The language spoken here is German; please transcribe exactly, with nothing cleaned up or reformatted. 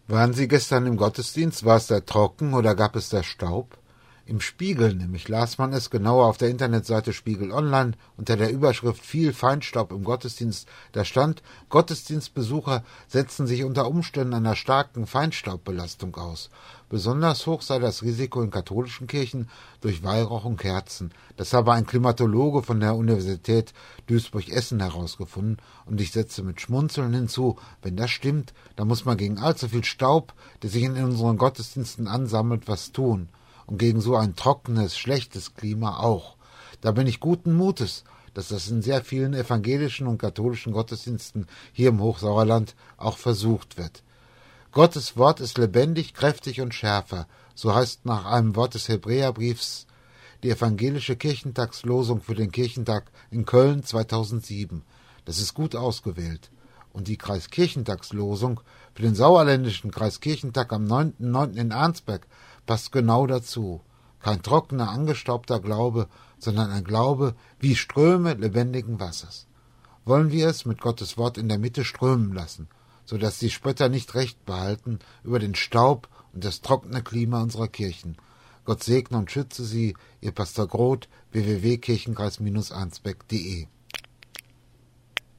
Waren Sie gestern im Gottesdienst? War es da trocken oder gab es da Staub? Im Spiegel nämlich las man es genauer auf der Internetseite Spiegel Online unter der Überschrift Viel Feinstaub im Gottesdienst. Da stand, Gottesdienstbesucher setzen sich unter Umständen einer starken Feinstaubbelastung aus. Besonders hoch sei das Risiko in katholischen Kirchen durch Weihrauch und Kerzen. Das habe ein Klimatologe von der Universität Duisburg-Essen herausgefunden, und ich setze mit Schmunzeln hinzu, wenn das stimmt, dann muss man gegen allzu viel Staub, der sich in unseren Gottesdiensten ansammelt, was tun. Und gegen so ein trockenes, schlechtes Klima auch. Da bin ich guten Mutes, dass das in sehr vielen evangelischen und katholischen Gottesdiensten hier im Hochsauerland auch versucht wird. Gottes Wort ist lebendig, kräftig und schärfer, so heißt nach einem Wort des Hebräerbriefs die evangelische Kirchentagslosung für den Kirchentag in Köln zweitausendsieben. Das ist gut ausgewählt. Und die Kreiskirchentagslosung für den sauerländischen Kreiskirchentag am neunten neunten in Arnsberg passt genau dazu. Kein trockener, angestaubter Glaube, sondern ein Glaube wie Ströme lebendigen Wassers. Wollen wir es mit Gottes Wort in der Mitte strömen lassen, so dass die Spötter nicht Recht behalten über den Staub und das trockene Klima unserer Kirchen. Gott segne und schütze Sie, Ihr Pastor Groth, w w w punkt kirchenkreis Arnsberg punkt de.